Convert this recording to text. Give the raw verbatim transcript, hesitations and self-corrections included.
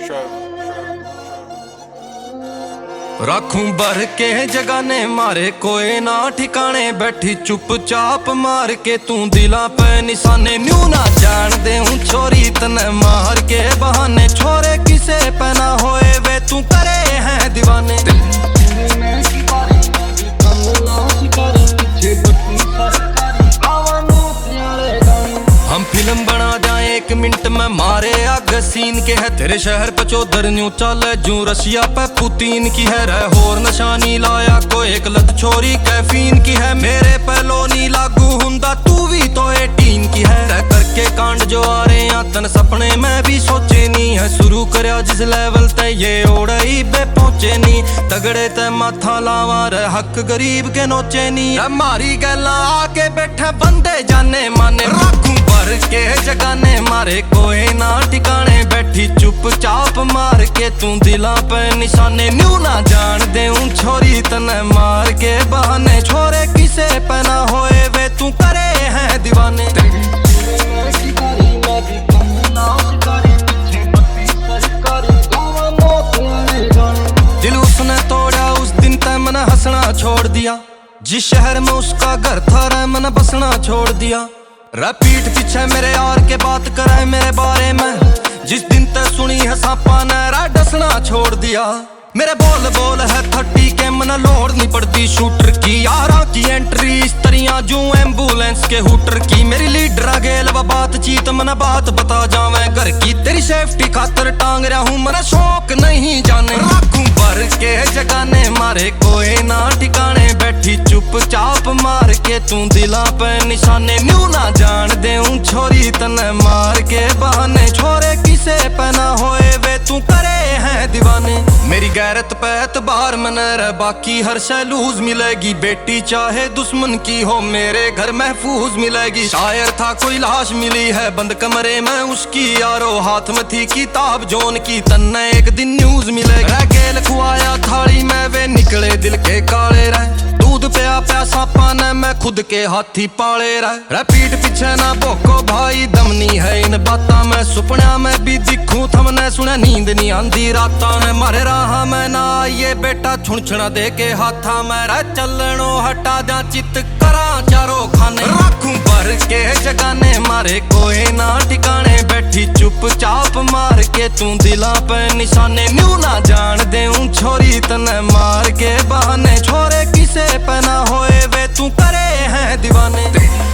रखूं भर के जगाने मारे कोई ना ठिकाने, बैठी चुपचाप मार के तू दिला पे निशाने। न्यू ना जान दे हूँ छोरी तने मार के बहाने, छोरे किसे पे ना होए वे तू करे हैं दीवाने। हम फिल्म बना जाए एक मिनट में मारे आग सीन के है, तेरे शहर पे चौधर न्यू चल जू रशिया पे पुतीन की है। रह होर नशानी लाया को एक लत छोरी कैफीन की है, मेरे पहलो नी लागू हुंदा तू भी तो एटीन की है। तय करके कांड जो आ रहे हैं तन सपने में भी सोचे नी है, शुरू करया जिस लेवल ते ये ओड़ई बे पहुंचे नी। तगड़े ते माथा लावा रे हक गरीब के नोचे नी, मारी गैला आके बैठे बंदे जाने माने। रखूं भर के जगाने मारे कोई ना ठिकाने, बैठी चुपचाप मार के तू दिला पे निशाने। न्यू ना जान दे हूँ छोरी तने मार के बहाने, छोरे किसे पे ना होए वे तू करे हैं दीवाने। दिल उसने तोड़ा उस दिन तय मैंने हंसना छोड़ दिया, जिस शहर में उसका घर था रे मैंने बसना छोड़ दिया। पीठ पीछे मेरे यार के बात करे मेरे बारे में, जिस दिन तक सुनी है सांपा ने रा डसना छोड़ दिया। मेरे बोल बोल है थर्टी के मन लोड नहीं पड़ती शूटर की, यारा की एंट्री इस तरिया जू एम्बुलेंस के हुटर की। मेरी लीडर गेल व बातचीत मन बात बता जावे घर की, तेरी सेफ्टी खातर टांग रहा हूँ मन शौक नहीं जाने। रखूं भर के जगाने मारे कोई ना ठिकाने, बैठी चुपचाप मार के तू दिला पे निशाने। न्यू ना जान दे हूँ छोरी तने मार के बहाने, छोरे किसे पे ना होए वे तू करे हैं दीवाने। मेरी गैरत पे एतबार में न रह बाकी हर शय लूज मिलेगी, बेटी चाहे दुश्मन की हो मेरे घर महफूज मिलेगी। शायर था कोई लाश मिली है बंद कमरे में उसकी, यारो हाथ में थी किताब जोन की तन्ने एक दिन न्यूज मिलेगी। गेल खुआया थाली में वे निकले दिल के काले रह, दूध पिया प्यासा पाने में खुद के हाथी पाले रह। पीठ पीछे ना भोको भाई दमनी है इन बातों में, सुपना में भी दिखूं थमने सुने नींद नहीं आंदी राता ने। मारे राह में ना ये बेटा छुणछुणा दे के हाथा में रह, चलनो हटा जा चित करा चारों खाने। रखूं भर के जगाने मारे कोई ना ठिकाने, बैठी चुपचाप मार के तू दिला पे निशाने। न्यू ना जान दे हूँ छोरी तने मार के बहाने, छोरे किसे पे ना होए वे तू करे हैं दीवाने।